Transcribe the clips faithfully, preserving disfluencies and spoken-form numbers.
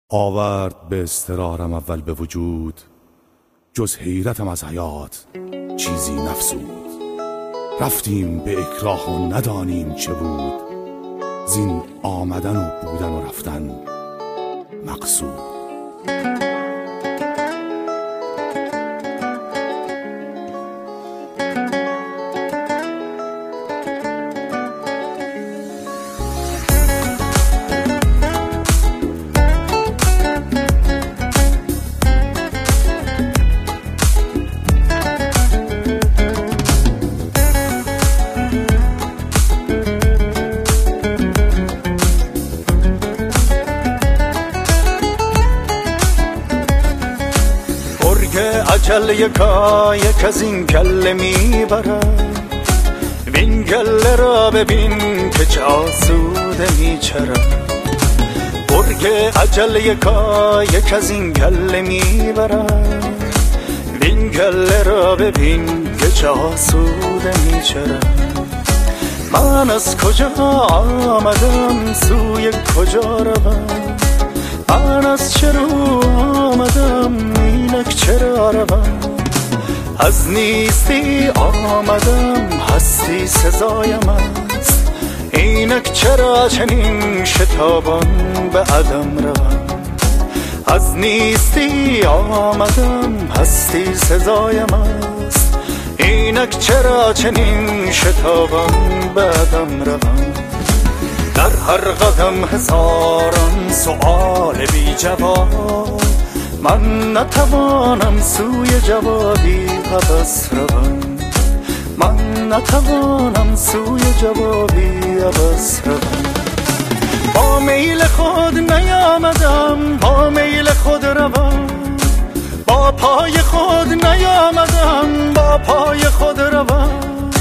آورد به اضطرارم اول به وجود، جز حیرتم از حیات چیزی نفزود. رفتیم به اکراه و ندانیم چه بود، زین آمدن و بودن و رفتن مقصود. اجل یکا یک از این گله میبرد، وین گله را ببین که چه آسوده میچرد. برگ اجل یکا یک از این گله میبرد، وین گله را ببین که چه آسوده میچرد. من از کجا آمدم سوی کجا روم، من از چه رو آمدم اینک چرا روم. از نیستی آمدم هستی سزایم است، اینک چرا چنین شتابان به عدم روم. از نیستی آمدم هستی سزایم است، اینک چرا چنین شتابان به عدم روم. در هر قدم هزاران سؤال بی جواب، من نتوانم سوی جوابی هوس روم. من نتوانم سوی جوابی هوس روم. با میل خود نیامدم با میل خود روم، با پای خود نیامدم با پای خود روم.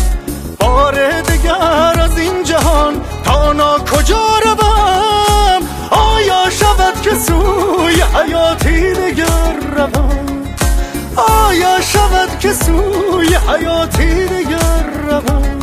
بار دگر از این جهان تا نا کجا روم، آیا شود که سوی حیاتی دگر روم، آیا شود که سوی حیاتی دگر روم.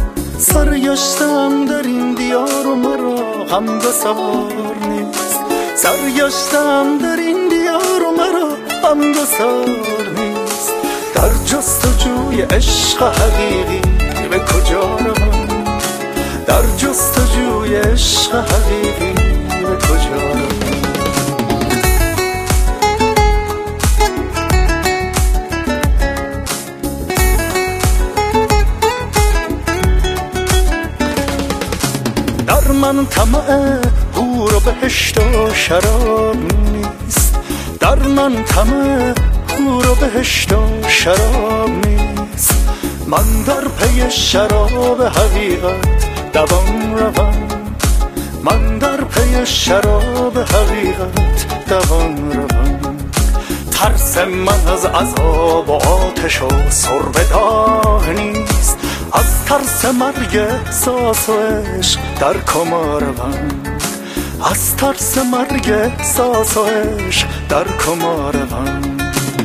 سرگشتم در این دیار و مرا هم گسار نیست، سرگشتم در این دیار و مرا هم گسار نیست. در جستجوی عشق حقیقی به کجا روم، در جستجوی عشق حقیقی به کجا روم. در من طمع حور و بهشت و شراب نیست، در من طمع حور و بهشت و شراب نیست. من در پی شراب حقیقت دوام روم، من در پی شراب حقیقت دوام روم. ترس من از عذاب و آتش و سرب داغ نیست، از ترس مرگ احساس و عشق در کما روم، از ترس مرگ احساس و عشق در کما روم.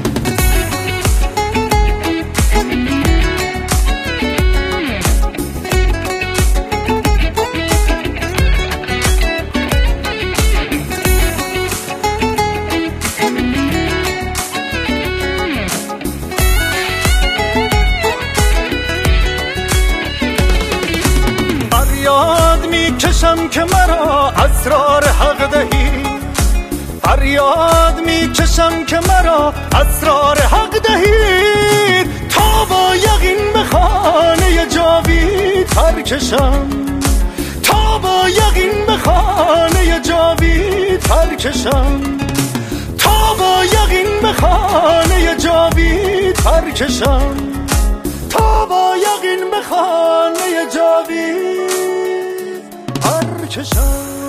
فریاد می کشم که مرا اسرار حق دهی، فریاد می کشم که مرا اسرار حق دهی. تا با یقین به خانه جاوید پرکشم، تا با یقین به خانه جاوید پرکشم، تا با یقین به خانه جاوید پرکشم، تا با یقین به خانه جاوید پرکشم.